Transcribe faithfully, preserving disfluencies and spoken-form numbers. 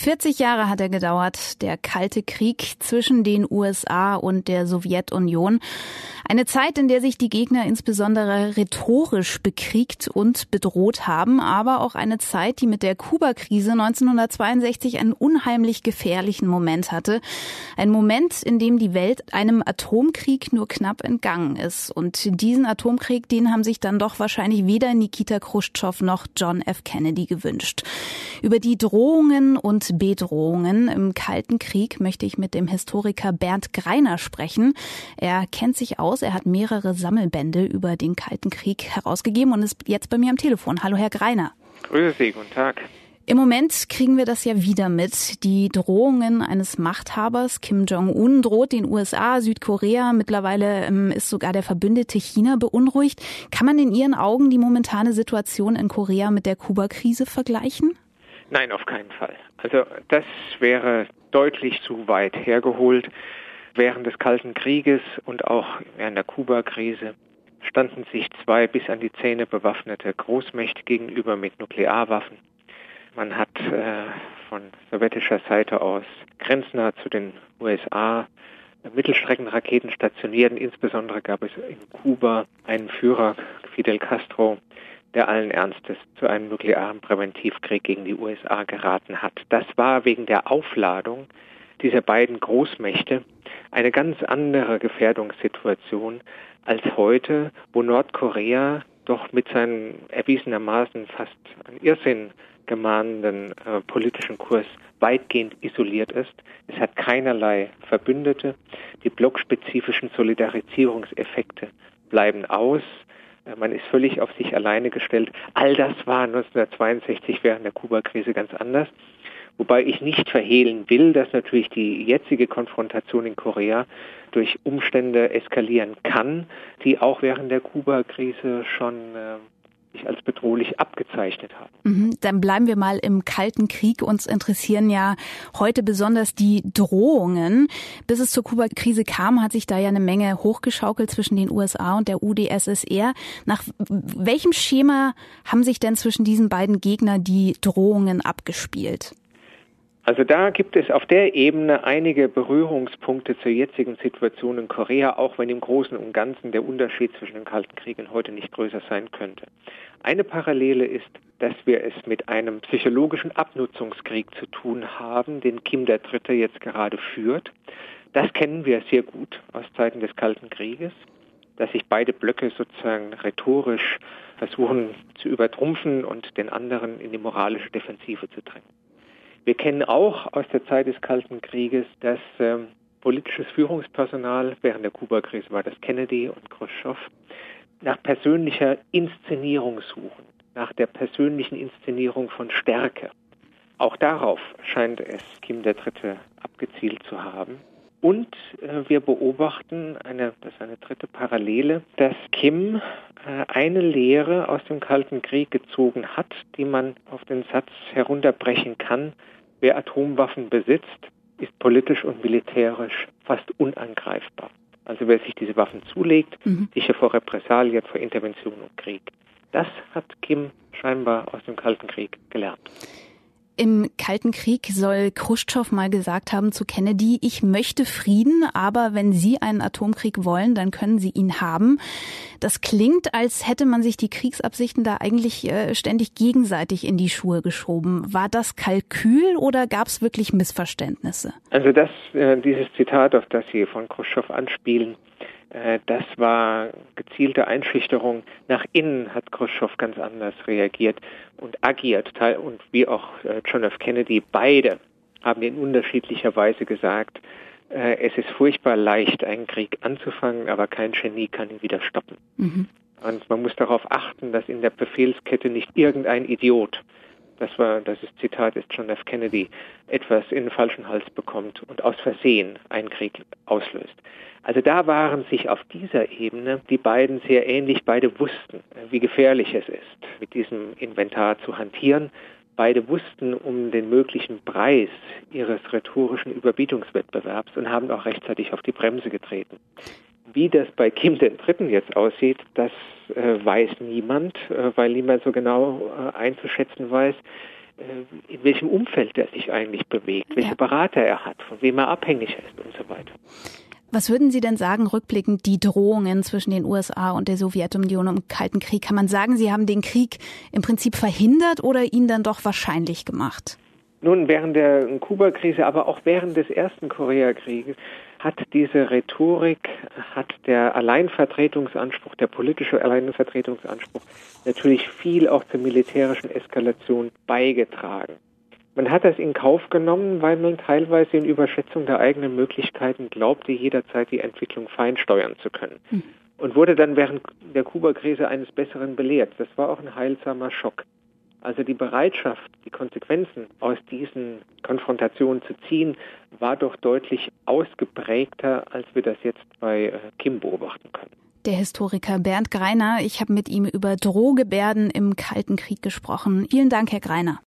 vierzig Jahre hat er gedauert, der Kalte Krieg zwischen den U S A und der Sowjetunion. Eine Zeit, in der sich die Gegner insbesondere rhetorisch bekriegt und bedroht haben, aber auch eine Zeit, die mit der Kuba-Krise neunzehnhundertzweiundsechzig einen unheimlich gefährlichen Moment hatte. Ein Moment, in dem die Welt einem Atomkrieg nur knapp entgangen ist. Und diesen Atomkrieg, den haben sich dann doch wahrscheinlich weder Nikita Chruschtschow noch John F. Kennedy gewünscht. Über die Drohungen und Bedrohungen im Kalten Krieg möchte ich mit dem Historiker Bernd Greiner sprechen. Er kennt sich aus, er hat mehrere Sammelbände über den Kalten Krieg herausgegeben und ist jetzt bei mir am Telefon. Hallo, Herr Greiner. Grüße Sie, guten Tag. Im Moment kriegen wir das ja wieder mit. Die Drohungen eines Machthabers, Kim Jong-un, droht den U S A, Südkorea. Mittlerweile ähm, ist sogar der Verbündete China beunruhigt. Kann man in Ihren Augen die momentane Situation in Korea mit der Kuba-Krise vergleichen? Nein, auf keinen Fall. Also das wäre deutlich zu weit hergeholt. Während des Kalten Krieges und auch während der Kuba-Krise standen sich zwei bis an die Zähne bewaffnete Großmächte gegenüber mit Nuklearwaffen. Man hat äh, von sowjetischer Seite aus grenznah zu den U S A Mittelstreckenraketen stationiert. Insbesondere gab es in Kuba einen Führer, Fidel Castro, der allen Ernstes zu einem nuklearen Präventivkrieg gegen die U S A geraten hat. Das war wegen der Aufladung dieser beiden Großmächte eine ganz andere Gefährdungssituation als heute, wo Nordkorea doch mit seinem erwiesenermaßen fast an Irrsinn gemahnenden äh, politischen Kurs weitgehend isoliert ist. Es hat keinerlei Verbündete. Die blockspezifischen Solidarisierungseffekte bleiben aus. Äh, man ist völlig auf sich alleine gestellt. All das war neunzehnhundertzweiundsechzig während der Kuba-Krise ganz anders. Wobei ich nicht verhehlen will, dass natürlich die jetzige Konfrontation in Korea durch Umstände eskalieren kann, die auch während der Kuba-Krise schon äh, sich als bedrohlich abgezeichnet haben. Mhm, dann bleiben wir mal im Kalten Krieg. Uns interessieren ja heute besonders die Drohungen. Bis es zur Kuba-Krise kam, hat sich da ja eine Menge hochgeschaukelt zwischen den U S A und der U d S S R. Nach welchem Schema haben sich denn zwischen diesen beiden Gegnern die Drohungen abgespielt? Also da gibt es auf der Ebene einige Berührungspunkte zur jetzigen Situation in Korea, auch wenn im Großen und Ganzen der Unterschied zwischen dem Kalten Krieg und heute nicht größer sein könnte. Eine Parallele ist, dass wir es mit einem psychologischen Abnutzungskrieg zu tun haben, den Kim der Dritte jetzt gerade führt. Das kennen wir sehr gut aus Zeiten des Kalten Krieges, dass sich beide Blöcke sozusagen rhetorisch versuchen zu übertrumpfen und den anderen in die moralische Defensive zu drängen. Wir kennen auch aus der Zeit des Kalten Krieges, dass ähm, politisches Führungspersonal, während der Kuba-Krise war das Kennedy und Chruschtschow, nach persönlicher Inszenierung suchen, nach der persönlichen Inszenierung von Stärke. Auch darauf scheint es Kim der Dritte abgezielt zu haben. Und äh, wir beobachten, eine, das ist eine dritte Parallele, dass Kim äh, eine Lehre aus dem Kalten Krieg gezogen hat, die man auf den Satz herunterbrechen kann: Wer Atomwaffen besitzt, ist politisch und militärisch fast unangreifbar. Also wer sich diese Waffen zulegt, mhm. sicher vor Repressalien, vor Intervention und Krieg. Das hat Kim scheinbar aus dem Kalten Krieg gelernt. Im Kalten Krieg soll Chruschtschow mal gesagt haben zu Kennedy: Ich möchte Frieden, aber wenn Sie einen Atomkrieg wollen, dann können Sie ihn haben. Das klingt, als hätte man sich die Kriegsabsichten da eigentlich äh, ständig gegenseitig in die Schuhe geschoben. War das Kalkül oder gab es wirklich Missverständnisse? Also das, äh, dieses Zitat, auf das Sie von Chruschtschow anspielen, äh, das war gezielte Einschüchterung. Nach innen hat Chruschtschow ganz anders reagiert und agiert. Und wie auch äh, John F. Kennedy, beide haben in unterschiedlicher Weise gesagt, äh, es ist furchtbar leicht, einen Krieg anzufangen, aber kein Genie kann ihn wieder stoppen. Mhm. Und man muss darauf achten, dass in der Befehlskette nicht irgendein Idiot, das war, das ist Zitat ist John F. Kennedy, etwas in den falschen Hals bekommt und aus Versehen einen Krieg auslöst. Also da waren sich auf dieser Ebene die beiden sehr ähnlich. Beide wussten, wie gefährlich es ist, mit diesem Inventar zu hantieren. Beide wussten um den möglichen Preis ihres rhetorischen Überbietungswettbewerbs und haben auch rechtzeitig auf die Bremse getreten. Wie das bei Kim der Dritten jetzt aussieht, das äh, weiß niemand, äh, weil niemand so genau äh, einzuschätzen weiß. in welchem Umfeld er sich eigentlich bewegt, welche ja. Berater er hat, von wem er abhängig ist und so weiter. Was würden Sie denn sagen, rückblickend, die Drohungen zwischen den U S A und der Sowjetunion im Kalten Krieg? Kann man sagen, Sie haben den Krieg im Prinzip verhindert oder ihn dann doch wahrscheinlich gemacht? Nun, während der Kuba-Krise, aber auch während des ersten Koreakrieges hat diese Rhetorik, hat der Alleinvertretungsanspruch, der politische Alleinvertretungsanspruch natürlich viel auch zur militärischen Eskalation beigetragen. Man hat das in Kauf genommen, weil man teilweise in Überschätzung der eigenen Möglichkeiten glaubte, jederzeit die Entwicklung feinsteuern zu können. Mhm. Und wurde dann während der Kuba-Krise eines Besseren belehrt. Das war auch ein heilsamer Schock. Also die Bereitschaft, die Konsequenzen aus diesen Konfrontationen zu ziehen, war doch deutlich ausgeprägter, als wir das jetzt bei Kim beobachten können. Der Historiker Bernd Greiner, ich habe mit ihm über Drohgebärden im Kalten Krieg gesprochen. Vielen Dank, Herr Greiner.